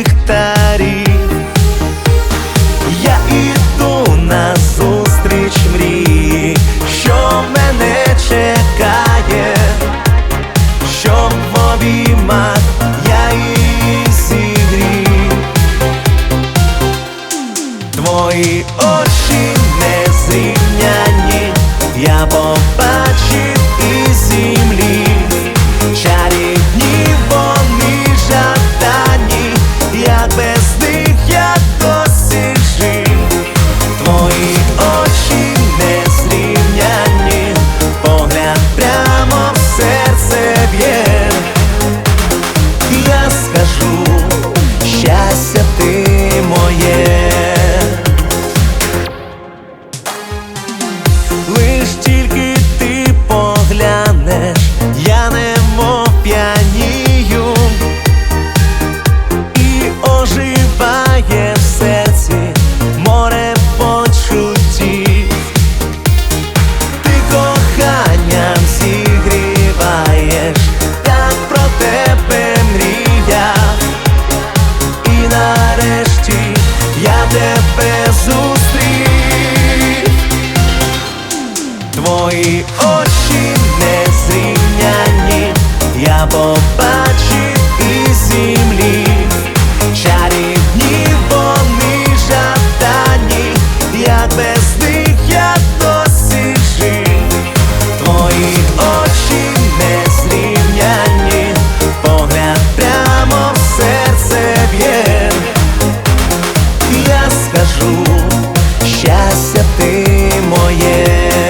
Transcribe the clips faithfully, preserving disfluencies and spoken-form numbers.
ліхтарі. Я іду назустріч мрії, що мене чекає, щоб в обіймах я її зігрів. Твої очі незрівняні, я побачив із землі. Чарівні вони жадані, як без них я досі жив. Твої очі незрівняні, погляд прямо в серце б'є. Я скажу, щастя ти моє. Лиш тільки ти поглянеш, я немов п'янію, і оживає в серці море почуттів. Ти коханням зігріваєш, так про тебе мріяв. І нарешті я тебе зустрів. Твої очі незрівняні, я побачив із землі. Чарівні вони жадані, як без них я досі жив. Твої очі незрівняні, погляд прямо в серце б'є. Я скажу, щастя ти моє.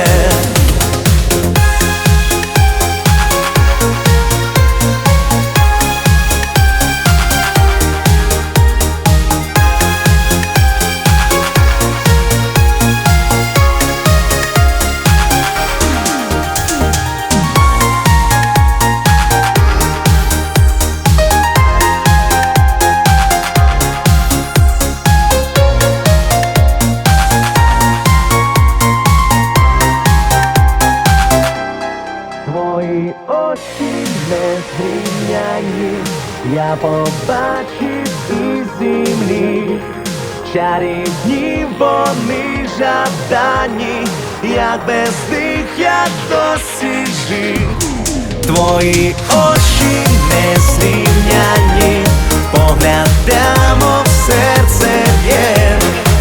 Твої очі незрівняні, я побачив із землі. Чарівні вони жадані, як без них я досі жив. Твої очі незрівняні, погляд прямо в серце б'є.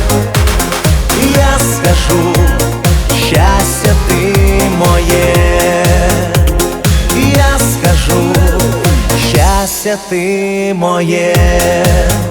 Я скажу, щастя ти моє. Я скажу, щастя ти моє.